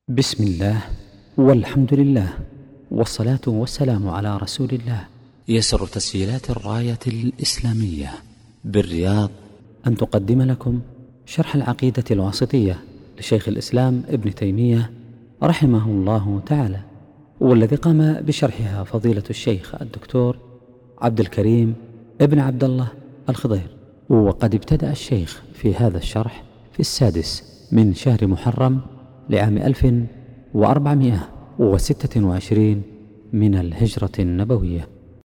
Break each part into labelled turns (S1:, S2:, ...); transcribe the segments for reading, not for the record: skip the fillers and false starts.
S1: بسم الله والحمد لله والصلاة والسلام على رسول الله. يسر تسجيلات الراية الإسلامية بالرياض أن تقدم لكم شرح العقيدة الواسطية لشيخ الإسلام ابن تيمية رحمه الله تعالى، والذي قام بشرحها فضيلة الشيخ الدكتور عبد الكريم ابن عبد الله الخضير. وقد ابتدأ الشيخ في هذا الشرح في 6 من شهر محرم لعام 1426 من الهجرة النبوية.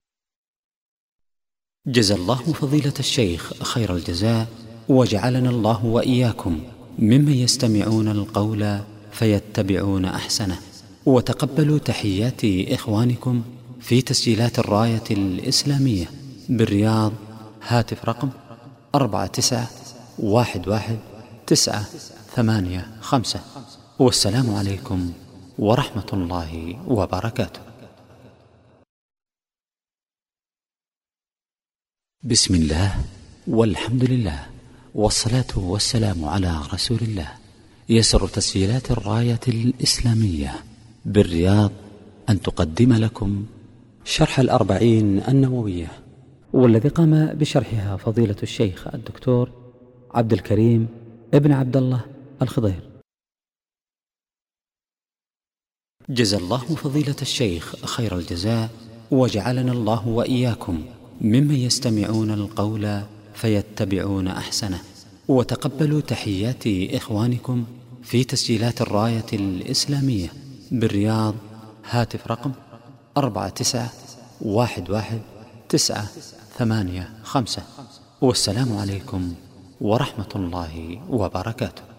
S1: جزى الله فضيلة الشيخ خير الجزاء، وجعلنا الله وإياكم ممن يستمعون القول فيتبعون أحسنه. وتقبلوا تحيات إخوانكم في تسجيلات الراية الإسلامية بالرياض، هاتف رقم 49111985. والسلام عليكم ورحمة الله وبركاته. بسم الله والحمد لله والصلاة والسلام على رسول الله. يسر تسجيلات الراية الإسلامية بالرياض أن تقدم لكم شرح 40 النووية، والذي قام بشرحها فضيلة الشيخ الدكتور عبد الكريم ابن عبد الله الخضير. جزى الله فضيلة الشيخ خير الجزاء، وجعلنا الله وإياكم ممن يستمعون القول فيتبعون أحسنه. وتقبلوا تحيات إخوانكم في تسجيلات الراية الإسلامية بالرياض، هاتف رقم 49111985. والسلام عليكم ورحمة الله وبركاته.